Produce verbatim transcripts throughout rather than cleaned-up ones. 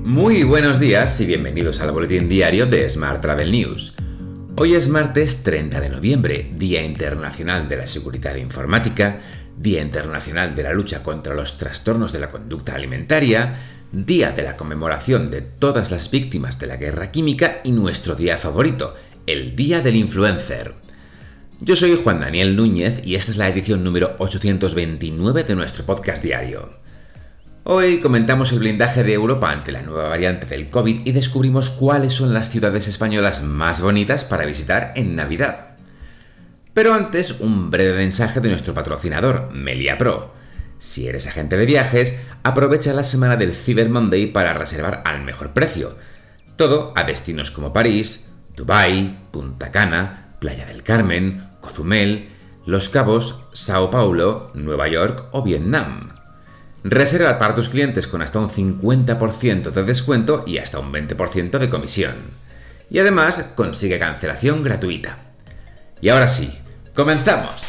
Muy buenos días y bienvenidos al boletín diario de Smart Travel News. Hoy es martes treinta de noviembre, Día Internacional de la Seguridad Informática, Día Internacional de la Lucha contra los Trastornos de la Conducta Alimentaria, Día de la conmemoración de todas las víctimas de la guerra química y nuestro día favorito, el Día del Influencer. Yo soy Juan Daniel Núñez y esta es la edición número ochocientos veintinueve de nuestro podcast diario. Hoy comentamos el blindaje de Europa ante la nueva variante del COVID y descubrimos cuáles son las ciudades españolas más bonitas para visitar en Navidad. Pero antes, un breve mensaje de nuestro patrocinador, Melia Pro. Si eres agente de viajes, aprovecha la semana del Cyber Monday para reservar al mejor precio. Todo a destinos como París, Dubái, Punta Cana, Playa del Carmen, Cozumel, Los Cabos, Sao Paulo, Nueva York o Vietnam. Reserva para tus clientes con hasta un cincuenta por ciento de descuento y hasta un veinte por ciento de comisión. Y además consigue cancelación gratuita. Y ahora sí, ¡comenzamos!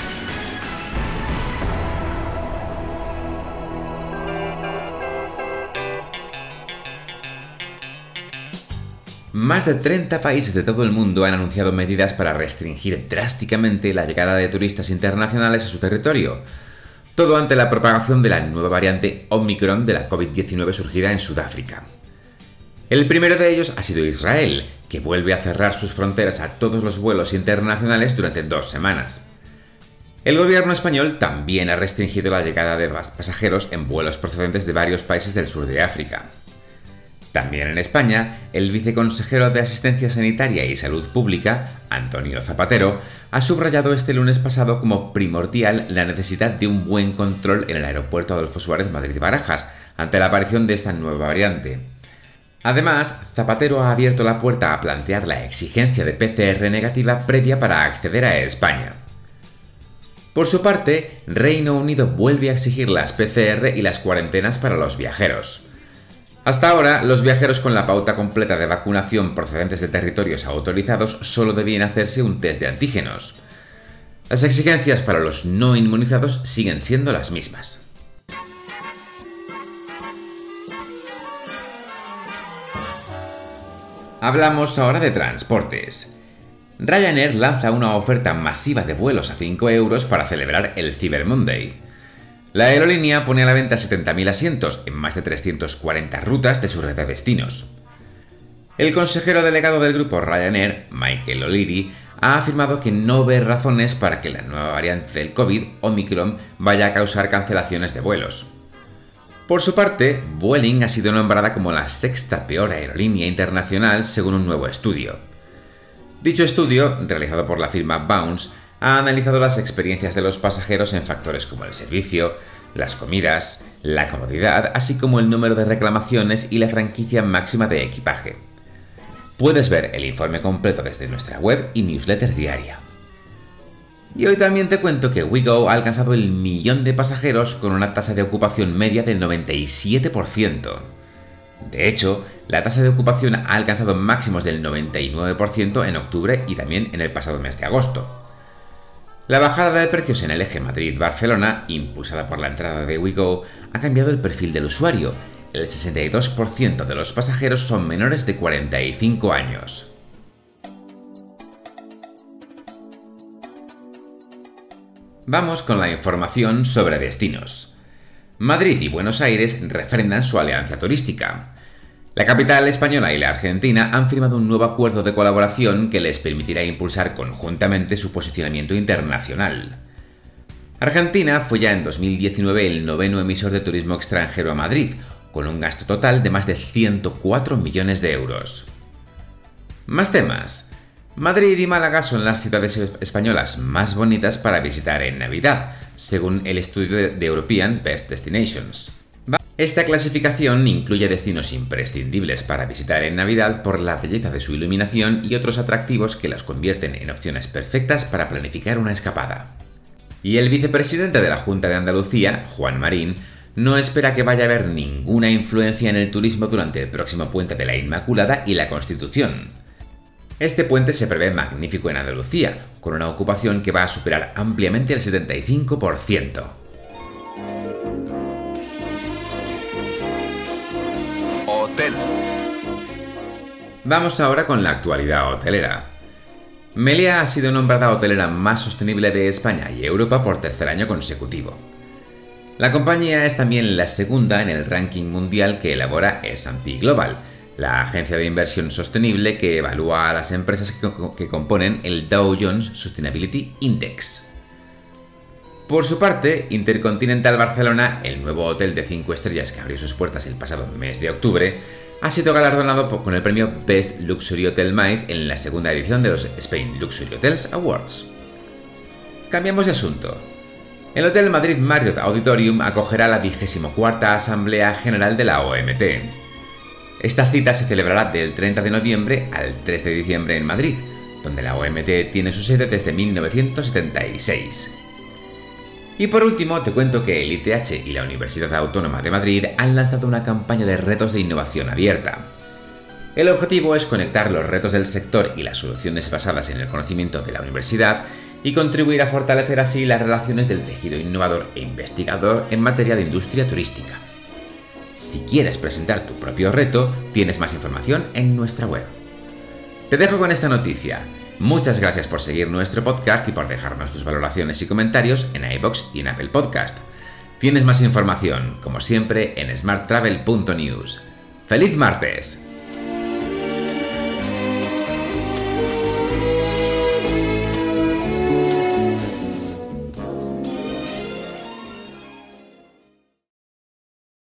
Más de treinta países de todo el mundo han anunciado medidas para restringir drásticamente la llegada de turistas internacionales a su territorio. Todo ante la propagación de la nueva variante Omicron de la COVID diecinueve surgida en Sudáfrica. El primero de ellos ha sido Israel, que vuelve a cerrar sus fronteras a todos los vuelos internacionales durante dos semanas. El gobierno español también ha restringido la llegada de pasajeros en vuelos procedentes de varios países del sur de África. También en España, el viceconsejero de Asistencia Sanitaria y Salud Pública, Antonio Zapatero, ha subrayado este lunes pasado como primordial la necesidad de un buen control en el aeropuerto Adolfo Suárez Madrid-Barajas ante la aparición de esta nueva variante. Además, Zapatero ha abierto la puerta a plantear la exigencia de P C R negativa previa para acceder a España. Por su parte, Reino Unido vuelve a exigir las P C R y las cuarentenas para los viajeros. Hasta ahora, los viajeros con la pauta completa de vacunación procedentes de territorios autorizados solo debían hacerse un test de antígenos. Las exigencias para los no inmunizados siguen siendo las mismas. Hablamos ahora de transportes. Ryanair lanza una oferta masiva de vuelos a cinco euros para celebrar el Cyber Monday. La aerolínea pone a la venta setenta mil asientos en más de trescientas cuarenta rutas de su red de destinos. El consejero delegado del grupo Ryanair, Michael O'Leary, ha afirmado que no ve razones para que la nueva variante del COVID, Omicron, vaya a causar cancelaciones de vuelos. Por su parte, Vueling ha sido nombrada como la sexta peor aerolínea internacional según un nuevo estudio. Dicho estudio, realizado por la firma Bounce, ha analizado las experiencias de los pasajeros en factores como el servicio, las comidas, la comodidad, así como el número de reclamaciones y la franquicia máxima de equipaje. Puedes ver el informe completo desde nuestra web y newsletter diaria. Y hoy también te cuento que WeGo ha alcanzado el millón de pasajeros con una tasa de ocupación media del noventa y siete por ciento. De hecho, la tasa de ocupación ha alcanzado máximos del noventa y nueve por ciento en octubre y también en el pasado mes de agosto. La bajada de precios en el eje Madrid-Barcelona, impulsada por la entrada de WeGo, ha cambiado el perfil del usuario. El sesenta y dos por ciento de los pasajeros son menores de cuarenta y cinco años. Vamos con la información sobre destinos. Madrid y Buenos Aires refrendan su alianza turística. La capital española y la argentina han firmado un nuevo acuerdo de colaboración que les permitirá impulsar conjuntamente su posicionamiento internacional. Argentina fue ya en dos mil diecinueve el noveno emisor de turismo extranjero a Madrid, con un gasto total de más de ciento cuatro millones de euros. Más temas. Madrid y Málaga son las ciudades españolas más bonitas para visitar en Navidad, según el estudio de European Best Destinations. Esta clasificación incluye destinos imprescindibles para visitar en Navidad por la belleza de su iluminación y otros atractivos que las convierten en opciones perfectas para planificar una escapada. Y el vicepresidente de la Junta de Andalucía, Juan Marín, no espera que vaya a haber ninguna influencia en el turismo durante el próximo puente de la Inmaculada y la Constitución. Este puente se prevé magnífico en Andalucía, con una ocupación que va a superar ampliamente el setenta y cinco por ciento. Hotel. Vamos ahora con la actualidad hotelera. Meliá ha sido nombrada hotelera más sostenible de España y Europa por tercer año consecutivo. La compañía es también la segunda en el ranking mundial que elabora ese and pe Global, la agencia de inversión sostenible que evalúa a las empresas que, que componen el Dow Jones Sustainability Index. Por su parte, Intercontinental Barcelona, el nuevo hotel de cinco estrellas que abrió sus puertas el pasado mes de octubre, ha sido galardonado con el premio Best Luxury Hotel Mice en la segunda edición de los Spain Luxury Hotels Awards. Cambiamos de asunto. El Hotel Madrid Marriott Auditorium acogerá la vigésima cuarta Asamblea General de la O M T. Esta cita se celebrará del treinta de noviembre al tres de diciembre en Madrid, donde la O M T tiene su sede desde mil novecientos setenta y seis. Y por último, te cuento que el I T H y la Universidad Autónoma de Madrid han lanzado una campaña de retos de innovación abierta. El objetivo es conectar los retos del sector y las soluciones basadas en el conocimiento de la universidad y contribuir a fortalecer así las relaciones del tejido innovador e investigador en materia de industria turística. Si quieres presentar tu propio reto, tienes más información en nuestra web. Te dejo con esta noticia. Muchas gracias por seguir nuestro podcast y por dejarnos tus valoraciones y comentarios en iVoox y en Apple Podcast. Tienes más información, como siempre, en smart travel punto news. ¡Feliz martes!